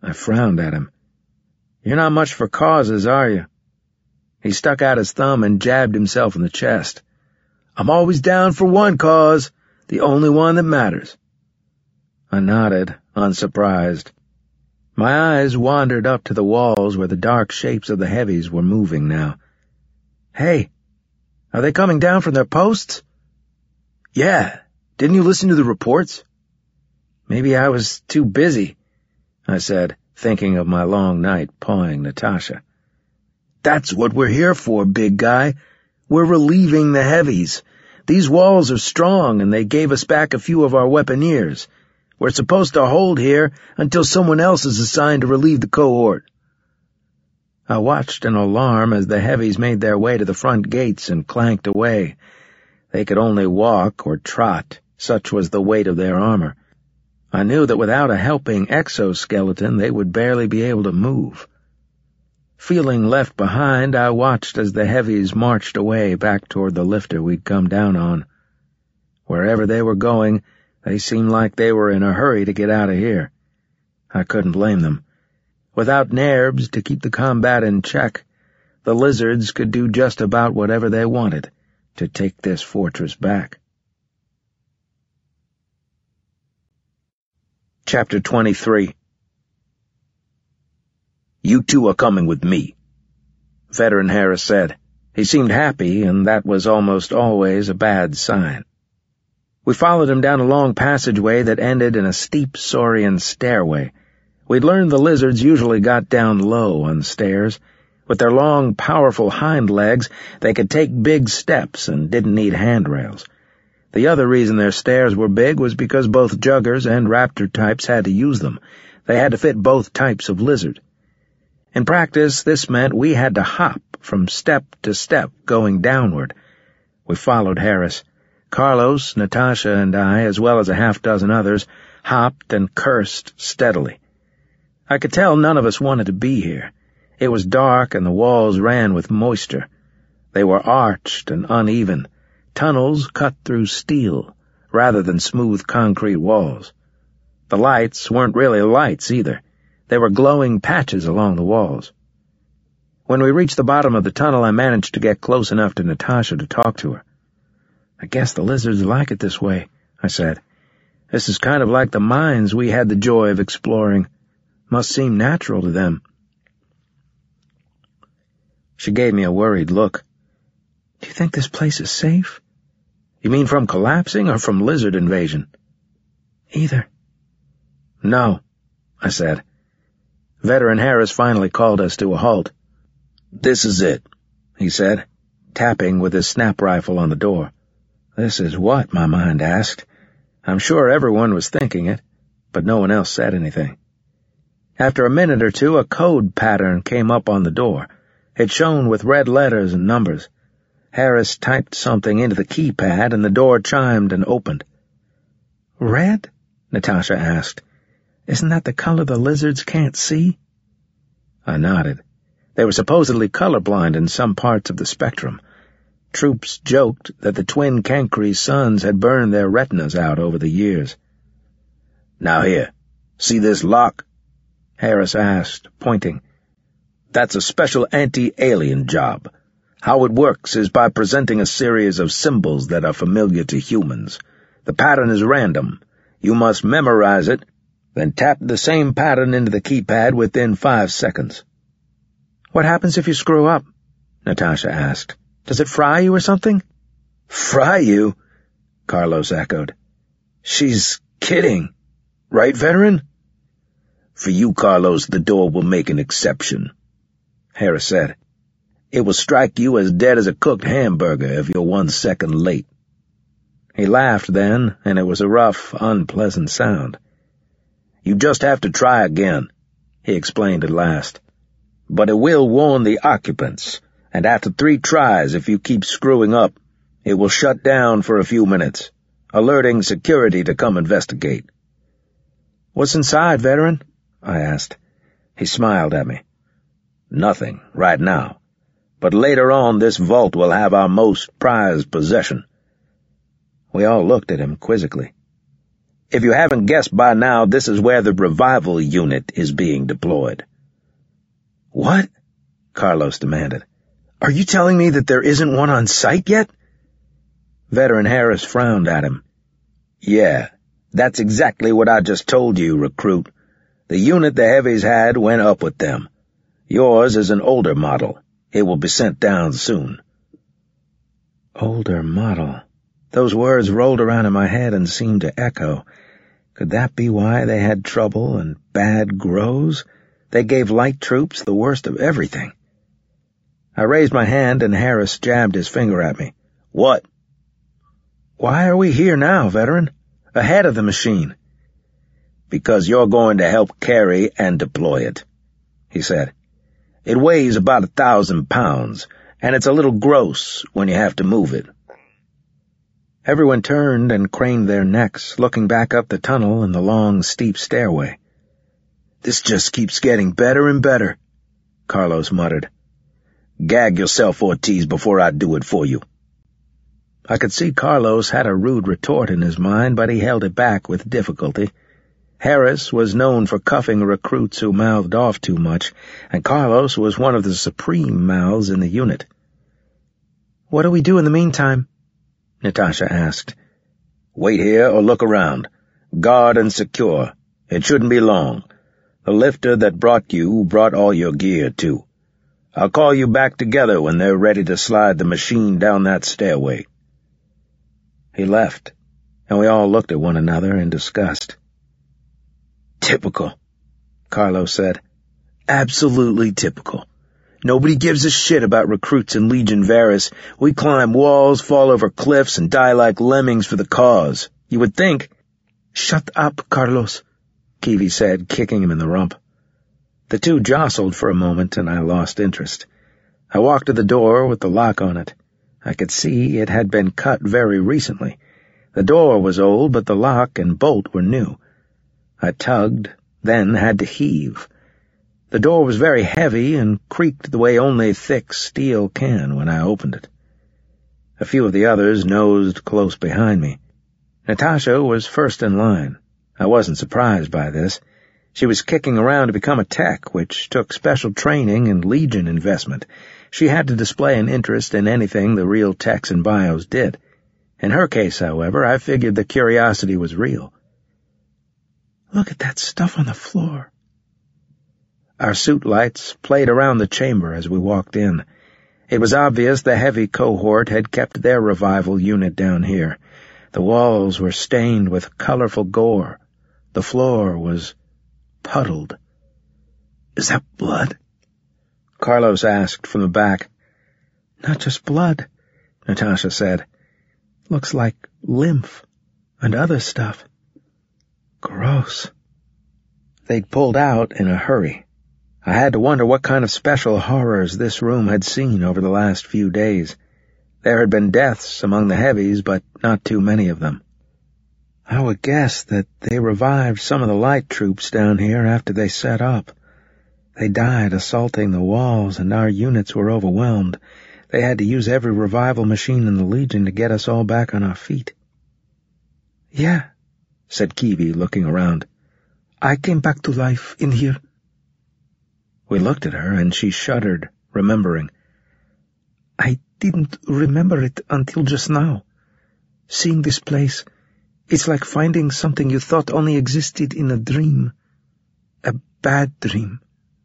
I frowned at him. "You're not much for causes, are you?" He stuck out his thumb and jabbed himself in the chest. "I'm always down for one cause, the only one that matters." I nodded, unsurprised. My eyes wandered up to the walls where the dark shapes of the heavies were moving now. "Hey, are they coming down from their posts?" "Yeah. Didn't you listen to the reports?" "Maybe I was too busy," I said, thinking of my long night pawing Natasha. "That's what we're here for, big guy. We're relieving the heavies. These walls are strong, and they gave us back a few of our weaponeers. We're supposed to hold here until someone else is assigned to relieve the cohort." I watched in alarm as the heavies made their way to the front gates and clanked away. They could only walk or trot, such was the weight of their armor. I knew that without a helping exoskeleton they would barely be able to move. Feeling left behind, I watched as the heavies marched away back toward the lifter we'd come down on. Wherever they were going, they seemed like they were in a hurry to get out of here. I couldn't blame them. Without Nerbs to keep the combat in check, the lizards could do just about whatever they wanted to take this fortress back. Chapter 23. "You two are coming with me," Veteran Harris said. He seemed happy, and that was almost always a bad sign. We followed him down a long passageway that ended in a steep Saurian stairway. We'd learned the lizards usually got down low on stairs. With their long, powerful hind legs, they could take big steps and didn't need handrails. The other reason their stairs were big was because both juggers and raptor types had to use them. They had to fit both types of lizard. In practice, this meant we had to hop from step to step going downward. We followed Harris. Carlos, Natasha, and I, as well as a half-dozen others, hopped and cursed steadily. I could tell none of us wanted to be here. It was dark and the walls ran with moisture. They were arched and uneven, tunnels cut through steel, rather than smooth concrete walls. The lights weren't really lights either. They were glowing patches along the walls. When we reached the bottom of the tunnel, I managed to get close enough to Natasha to talk to her. "I guess the lizards like it this way," I said. "This is kind of like the mines we had the joy of exploring. Must seem natural to them." She gave me a worried look. "Do you think this place is safe?" "You mean from collapsing or from lizard invasion?" "Either." "No," I said. Veteran Harris finally called us to a halt. "This is it," he said, tapping with his snap rifle on the door. This is what, my mind asked. I'm sure everyone was thinking it, but no one else said anything. After a minute or two, a code pattern came up on the door. It shone with red letters and numbers. Harris typed something into the keypad, and the door chimed and opened. "Red?" Natasha asked. "Isn't that the color the lizards can't see?" I nodded. They were supposedly colorblind in some parts of the spectrum. Troops joked that the twin Cancri suns had burned their retinas out over the years. "Now here, see this lock?" Harris asked, pointing. "That's a special anti-alien job. How it works is by presenting a series of symbols that are familiar to humans. The pattern is random. You must memorize it, then tap the same pattern into the keypad within 5 seconds. "What happens if you screw up?" Natasha asked. "Does it fry you or something?" "Fry you?" Carlos echoed. "She's kidding. Right, Veteran?" "For you, Carlos, the door will make an exception," Harris said. "It will strike you as dead as a cooked hamburger if you're 1 second late." He laughed then, and it was a rough, unpleasant sound. "You just have to try again," he explained at last. "But it will warn the occupants, and after 3 tries, if you keep screwing up, it will shut down for a few minutes, alerting security to come investigate." "What's inside, Veteran?" I asked. He smiled at me. "Nothing, right now. But later on this vault will have our most prized possession." We all looked at him quizzically. If you haven't guessed by now, this is where the revival unit is being deployed." "What?" Carlos demanded. "Are you telling me that there isn't one on site yet?" Veteran Harris frowned at him. "Yeah, that's exactly what I just told you, recruit. The unit the heavies had went up with them. Yours is an older model. It will be sent down soon." Older model. Those words rolled around in my head and seemed to echo. Could that be why they had trouble and bad grows? They gave light troops the worst of everything. I raised my hand and Harris jabbed his finger at me. "What?" "Why are we here now, veteran? Ahead of the machine." "Because you're going to help carry and deploy it," he said. "It weighs about 1,000 pounds, and it's a little gross when you have to move it." Everyone turned and craned their necks, looking back up the tunnel and the long, steep stairway. "This just keeps getting better and better," Carlos muttered. "Gag yourself, Ortiz, before I do it for you." I could see Carlos had a rude retort in his mind, but he held it back with difficulty. Harris was known for cuffing recruits who mouthed off too much, and Carlos was one of the supreme mouths in the unit. "What do we do in the meantime?" Natasha asked. "Wait here or look around. Guard and secure. It shouldn't be long. The lifter that brought you brought all your gear, too. I'll call you back together when they're ready to slide the machine down that stairway." He left, and we all looked at one another in disgust. "Typical," Carlos said. "Absolutely typical. Nobody gives a shit about recruits in Legion Varus. We climb walls, fall over cliffs, and die like lemmings for the cause. You would think—" "Shut up, Carlos," Kiwi said, kicking him in the rump. The two jostled for a moment, and I lost interest. I walked to the door with the lock on it. I could see it had been cut very recently. The door was old, but the lock and bolt were new. I tugged, then had to heave. The door was very heavy and creaked the way only thick steel can when I opened it. A few of the others nosed close behind me. Natasha was first in line. I wasn't surprised by this. She was kicking around to become a tech, which took special training and Legion investment. She had to display an interest in anything the real techs and bios did. In her case, however, I figured the curiosity was real. "Look at that stuff on the floor." Our suit lights played around the chamber as we walked in. It was obvious the heavy cohort had kept their revival unit down here. The walls were stained with colorful gore. The floor was puddled. "Is that blood?" Carlos asked from the back. "Not just blood," Natasha said. "Looks like lymph and other stuff. Gross." They'd pulled out in a hurry. I had to wonder what kind of special horrors this room had seen over the last few days. There had been deaths among the heavies, but not too many of them. I would guess that they revived some of the light troops down here after they set up. They died assaulting the walls, and our units were overwhelmed. They had to use every revival machine in the Legion to get us all back on our feet. "Yeah," said Kiwi, looking around. "I came back to life in here." We looked at her, and she shuddered, remembering. "I didn't remember it until just now. Seeing this place, it's like finding something you thought only existed in a dream. A bad dream."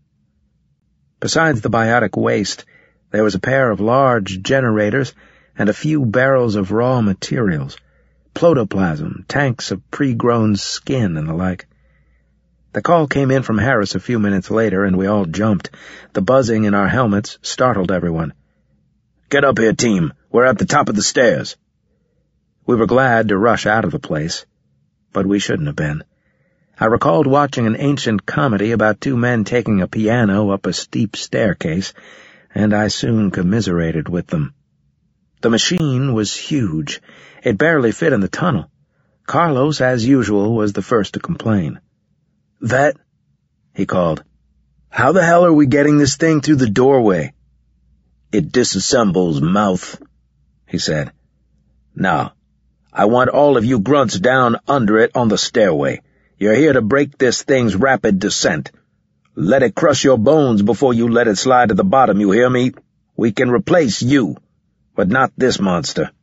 Besides the biotic waste, there was a pair of large generators and a few barrels of raw materials, protoplasm, tanks of pre-grown skin, and the like. The call came in from Harris a few minutes later, and we all jumped. The buzzing in our helmets startled everyone. "Get up here, team. We're at the top of the stairs." We were glad to rush out of the place, but we shouldn't have been. I recalled watching an ancient comedy about two men taking a piano up a steep staircase, and I soon commiserated with them. The machine was huge. It barely fit in the tunnel. Carlos, as usual, was the first to complain. "Vet," he called, "how the hell are we getting this thing through the doorway?" "It disassembles, mouth," he said. "Now, I want all of you grunts down under it on the stairway. You're here to break this thing's rapid descent. Let it crush your bones before you let it slide to the bottom, you hear me? We can replace you, but not this monster.